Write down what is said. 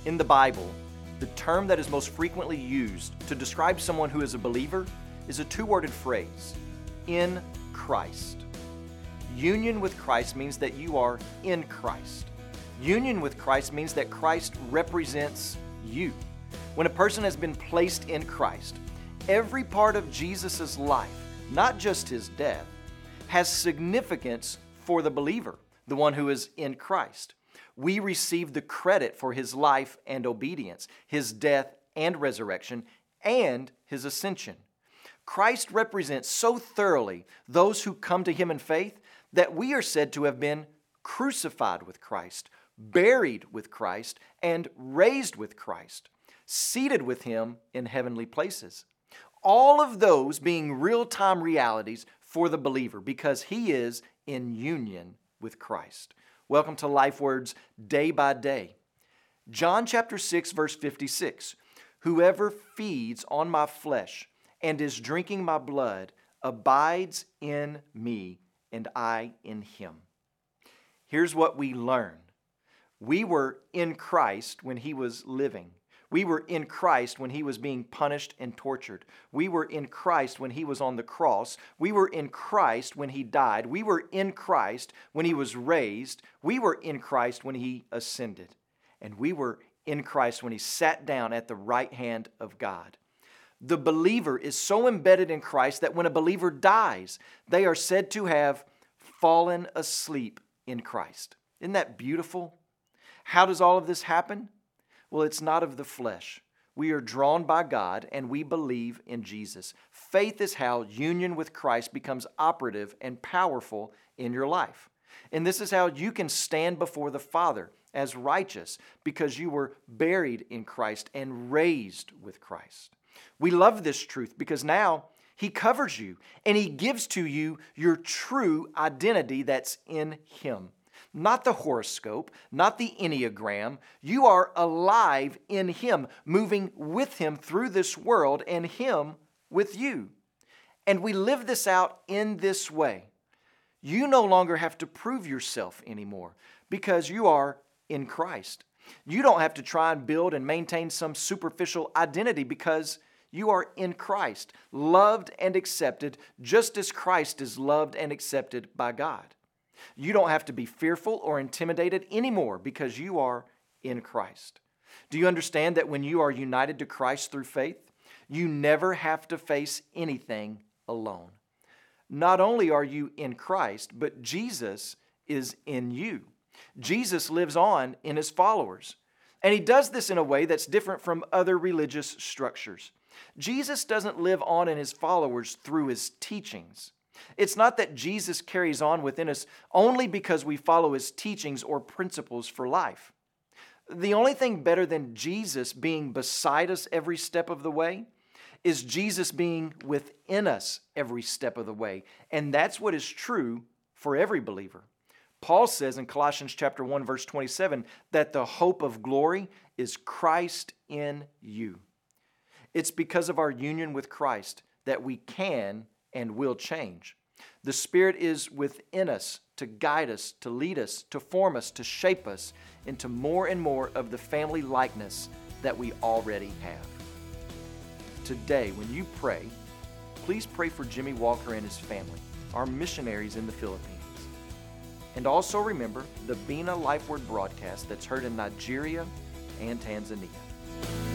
In the Bible, the term that is most frequently used to describe someone who is a believer is a two-worded phrase, in Christ. Union with Christ means that you are in Christ. Union with Christ means that Christ represents you. When a person has been placed in Christ, every part of Jesus' life, not just his death, has significance for the believer, the one who is in Christ. We receive the credit for his life and obedience, his death and resurrection, and his ascension. Christ represents so thoroughly those who come to him in faith that we are said to have been crucified with Christ, buried with Christ, and raised with Christ, seated with him in heavenly places. All of those being real-time realities for the believer because he is in union with Christ. Welcome to LifeWords Day by Day. John chapter 6, verse 56. Whoever feeds on my flesh and is drinking my blood abides in me and I in him. Here's what we learn. We were in Christ when he was living. We were in Christ when he was being punished and tortured. We were in Christ when he was on the cross. We were in Christ when he died. We were in Christ when he was raised. We were in Christ when he ascended. And we were in Christ when he sat down at the right hand of God. The believer is so embedded in Christ that when a believer dies, they are said to have fallen asleep in Christ. Isn't that beautiful? How does all of this happen? Well, it's not of the flesh. We are drawn by God and we believe in Jesus. Faith is how union with Christ becomes operative and powerful in your life. And this is how you can stand before the Father as righteous because you were buried in Christ and raised with Christ. We love this truth because now he covers you and he gives to you your true identity that's in him. Not the horoscope, not the Enneagram. You are alive in him, moving with him through this world and him with you. And we live this out in this way. You no longer have to prove yourself anymore because you are in Christ. You don't have to try and build and maintain some superficial identity because you are in Christ, loved and accepted just as Christ is loved and accepted by God. You don't have to be fearful or intimidated anymore because you are in Christ. Do you understand that when you are united to Christ through faith, you never have to face anything alone? Not only are you in Christ, but Jesus is in you. Jesus lives on in his followers. And he does this in a way that's different from other religious structures. Jesus doesn't live on in his followers through his teachings. It's not that Jesus carries on within us only because we follow his teachings or principles for life. The only thing better than Jesus being beside us every step of the way is Jesus being within us every step of the way. And that's what is true for every believer. Paul says in Colossians chapter 1, verse 27, that the hope of glory is Christ in you. It's because of our union with Christ that we can and will change. The Spirit is within us to guide us, to lead us, to form us, to shape us into more and more of the family likeness that we already have. Today, when you pray, please pray for Jimmy Walker and his family, our missionaries in the Philippines. And also remember the Bina LifeWord broadcast that's heard in Nigeria and Tanzania.